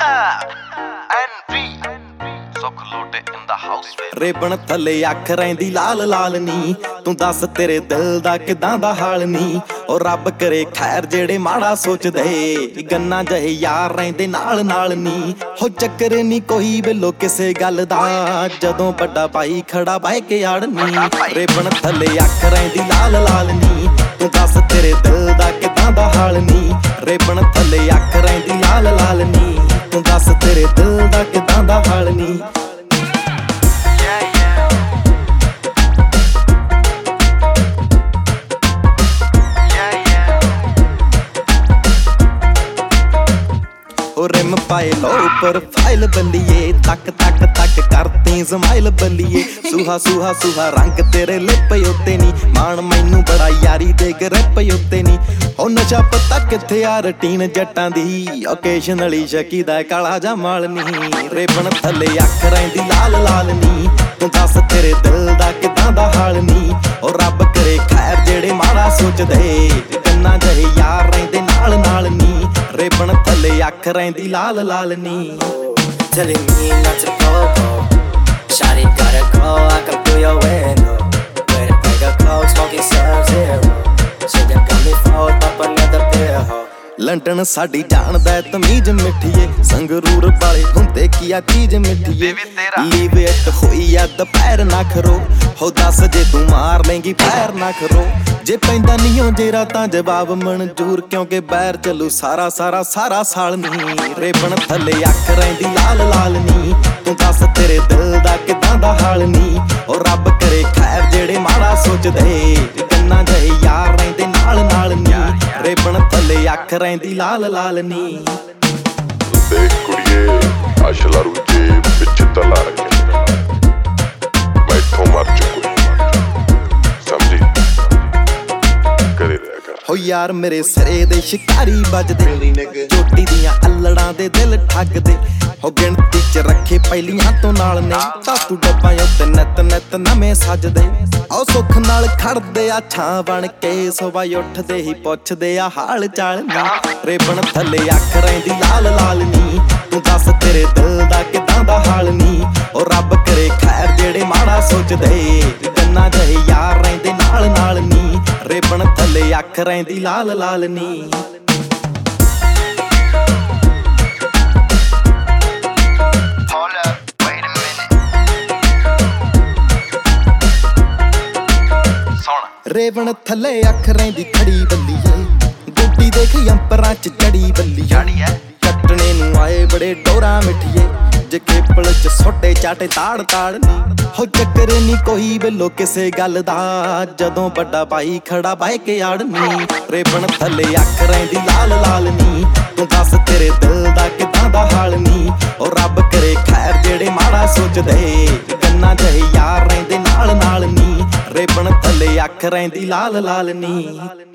ਸੁੱਖ ਲੋਟੇ in the house ਰੇਬਣ ਥੱਲੇ ਅੱਖ ਰਹਿੰਦੀ ਲਾਲ ਲਾਲ ਨੀ ਤੂੰ ਦੱਸ ਤੇਰੇ ਦਿਲ ਦਾ ਕਿਦਾਂ ਦਾ ਹਾਲ ਨੀ ਉਹ ਰੱਬ ਕਰੇ ਖੈਰ ਜਿਹੜੇ ਮਾੜਾ ਸੋਚਦੇ ਗੰਨਾ ਜਹੇ ਯਾਰ ਰਹਿੰਦੇ ਨਾਲ ਨਾਲ ਨੀ ਹੋ ਚੱਕਰ ਨੀ ਕੋਈ ਬਿੱਲੋ ਕਿਸੇ ਗੱਲ ਦਾ ਜਦੋਂ ਵੱਡਾ ਭਾਈ ਖੜਾ ਬਹਿ ਕੇ ਆੜਨੀ ਰੇਬਣ ਥੱਲੇ ਅੱਖ ਰਹਿੰਦੀ ਲਾਲ ਲਾਲ ਨੀ ਤੂੰ ਦੱਸ ਤੇਰੇ ਦਿਲ ਦਾ ਕਿਦਾਂ ਦਾ ਹਾਲ ਨੀ ਰੇਬਣ ਥੱਲੇ ਅੱਖ ਰਹਿੰਦੀ ਲਾਲ ਲਾਲ ਨੀ ਤੂੰ ਦੱਸ ਤੇਰੇ ਦਿਲ ਦਾ ਕਿਦਾਂ ਦਾ ਹਾਲ ਨੀ रिम पाए लो प्रोफाइल बल्लिए तक तक तक करती स्माइल बल्लिए सुहा सुहा सुहा रंग तेरे लिप उत्ते नी मान मैनू बड़ा यारी दे ग्रिप उत्ते नी ओ नशा पता किथे आ रटीन जट्टां दी ओकेशनली शकी दा काला जा माल नी रेबण थल्ले अख रहिंदी लाल लाल नी तू दस तेरे दिल दा किदां दा हाल नी ओ रब करे खैर जेड़े माड़ा सोचदे गन्ना जहे यार रहिंदे नाल नाल नी रेबण थल्ले अख रहिंदी लाल लाल नी telling me not to go. Shawty gotta go, I come through your window. With a bag of coke, smoking Sub-Zero. Shit that got me fold up another pill. London ਸਾਡੀ ਜਾਣਦਾ ਤਮੀਜ਼ ਮਿੱਠੀਏ ਸੰਗਰੂਰ ਵਾਲੇ ਹੁੰਦੇ ਕੀ ਆ ਚੀਜ਼ ਮਿੱਠੀਏ ਲੀਵ ਇਟ ਹੋਈ ਆ ਦੁਪਹਿਰ ਨਾ ਖਰੋ ਹੋ ਦੱਸ ਜੇ ਤੂੰ ਮਾਰ ਲੇਂਗੀ ਪੈਰ ਨਾ ਖਰੋ ਜੇ ਪੈਂਦਾ ਨਹੀਂ ਹੋ ਜੇਰਾ ਤਾਂ ਜਵਾਬ ਮਨਜ਼ੂਰ ਕਿਉਂਕਿ ਬੈਰ ਚੱਲੂ ਸਾਰਾ ਸਾਰਾ ਸਾਰਾ ਸਾਲ ਨਹੀਂ ਰੇਬਣ ਥੱਲੇ ਅੱਖ ਰਹਿੰਦੀ ਲਾਲ ਲਾਲ ਨੀ ਤੂੰ ਦੱਸ ਤੇਰੇ ਦਿਲ ਦਾ ਕਿਦਾਂ ਦਾ ਹਾਲ ਨੀ ਉਹ ਰੱਬ ਕਰੇ ਖੈਰ ਜਿਹੜੇ ਮਾੜਾ ਸੋਚਦੇ ਗੰਨਾ ਜਹੇ ਯਾਰ ਰਹਿੰਦੇ ਨਾਲ ਨਾਲ ਨੀ ਰੇਬਣ ਥੱਲੇ ਅੱਖ ਰਹਿੰਦੀ ਲਾਲ ਲਾਲ ਨੀ ਦੇਖ ਕੁੜੀਏ ਅਸ਼ਲਾ ਰੂਜੇ ਵਿੱਚ ਤਲਾ ਰੱਖਿਆ ਮੈਥੋਂ ਮਰ ਚੁੱਕੀ ਸਮਝੀ ਕਰੇ ਰਿਹਾ ਕਰ ਹੋ ਯਾਰ ਮੇਰੇ ਸਿਰੇ ਦੇ ਸ਼ਿਕਾਰੀ ਵੱਜਦੇ ਚੋਟੀ ਦੀਆਂ ਅਲੜਾਂ ਦੇ ਦਿਲ ਠੱਗਦੇ ਹੋ ਗਿਣਤੀ ਚ ਰੱਖੇ ਪਹਿਲੀਆਂ ਤੋਂ ਨਾਲ ਨੇ ਤਾਤੂ ਡੱਬਾਂ ਉੱਤੇ ਨਿੱਤ ਨਿੱਤ ਨਵੇਂ ਸੱਜਦੇ ਆਓ ਸੁੱਖ ਨਾਲ ਖੜਦੇ ਆ ਛਾਂ ਬਣ ਕੇ ਸਵੇਰ ਉੱਠਦੇ ਹੀ ਪੁੱਛਦੇ ਆ ਹਾਲ ਚਾਲ ਨੀ ਰੇਬਣ ਥੱਲੇ ਅੱਖ ਰਹਿੰਦੀ ਲਾਲ ਲਾਲ ਨੀ ਤੂੰ ਦੱਸ ਤੇਰੇ ਦਿਲ ਦਾ ਕਿਦਾਂ ਦਾ ਹਾਲ ਨੀ ਉਹ ਰੱਬ ਕਰੇ ਖੈਰ ਜਿਹੜੇ ਮਾੜਾ ਸੋਚਦੇ ਗੰਨਾ ਜਹੇ ਯਾਰ ਰਹਿੰਦੇ ਨਾਲ ਨਾਲ ਨੀ ਰੇਬਣ ਥੱਲੇ ਅੱਖ ਰਹਿੰਦੀ ਲਾਲ ਲਾਲ ਨੀ ਰੇਵਣ ਥੱਲੇ ਅੱਖ ਰਹਿੰਦੀ ਖੜੀ ਬੱਲੀਏ ਗੋਡੀ ਦੇਖ ਅੰਪਰਾਂ ਚ ਜੜੀ ਬੱਲੀਏ ਕੱਟਣੇ ਨੂੰ ਆਏ ਬੜੇ ਡੋਰਾ ਮਿੱਠੀਏ ਜੇ ਕੇਪਲ ਚ ਛੋਟੇ ਚਾਟੇ ਤਾੜ ਤਾੜ ਨੀ ਹੋ ਚੱਕਰ ਨੀ ਕੋਈ ਬਿੱਲੋ ਕਿਸੇ ਗੱਲ ਦਾ ਜਦੋਂ ਵੱਡਾ ਭਾਈ ਖੜਾ ਬਹਿ ਕੇ ਆੜਨੀ ਰੇਵਣ ਥੱਲੇ ਅੱਖ ਰਹਿੰਦੀ ਲਾਲ ਲਾਲ ਨੀ ਤੂੰ ਦੱਸ ਤੇਰੇ ਦਿਲ ਦਾ ਕਿਦਾਂ ਦਾ ਹਾਲ ਨੀ ਉਹ ਰੱਬ ਕਰੇ ਖੈਰ ਜਿਹੜੇ ਮਾੜਾ ਸੋਚਦੇ ਗੰਨਾ ਜਹੇ ਯਾਰ ਰਹਿੰਦੇ ਨਾਲ ਨਾਲ ਨੀ ਰੇਬਣ ਥੱਲੇ ਅੱਖ ਰਹਿੰਦੀ ਲਾਲ ਲਾਲ ਨੀ